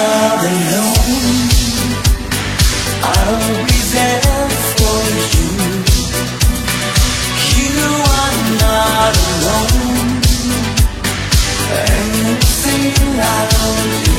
not alone. I'll be there for you. You are not alone. Anything I'll do.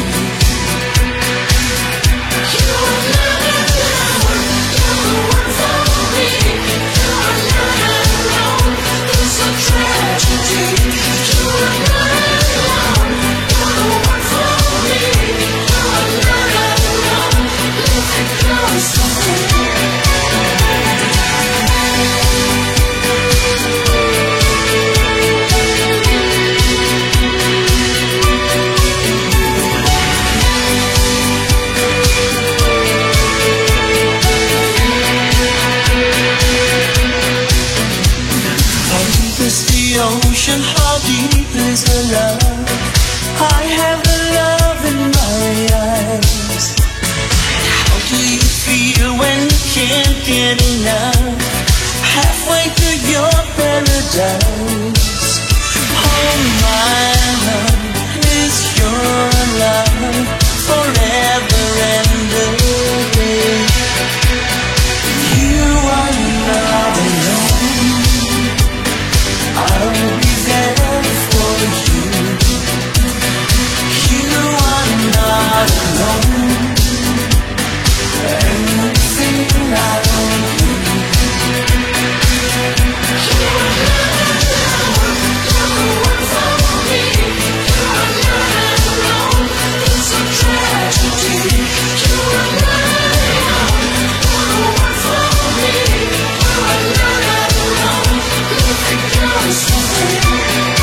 You are not alone. You're the one for me. You are not alone. It's a tragedy. You are not alone. You're the one for me. You are not alone. Let it go somewhere. The ocean, how deep is the love? I have the love in my eyes. How do you feel when you can't get enough? Halfway through your paradise. Oh, my love is your love forever and a day. You are not alone. I'll be there for you. You are not alone. Anything I'll do. You are not alone. You're the one for me. You are not alone. It's a tragedy. You are not alone. You're the one for me. You are not alone. Let it go somewhere.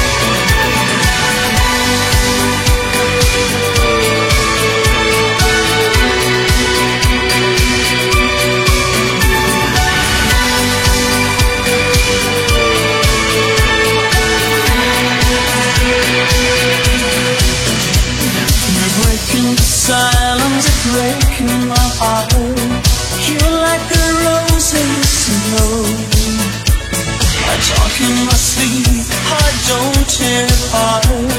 Breaking the silence, breaking my heart. You're like a rose in the snow. I talk in my sleep, I don't tear apart.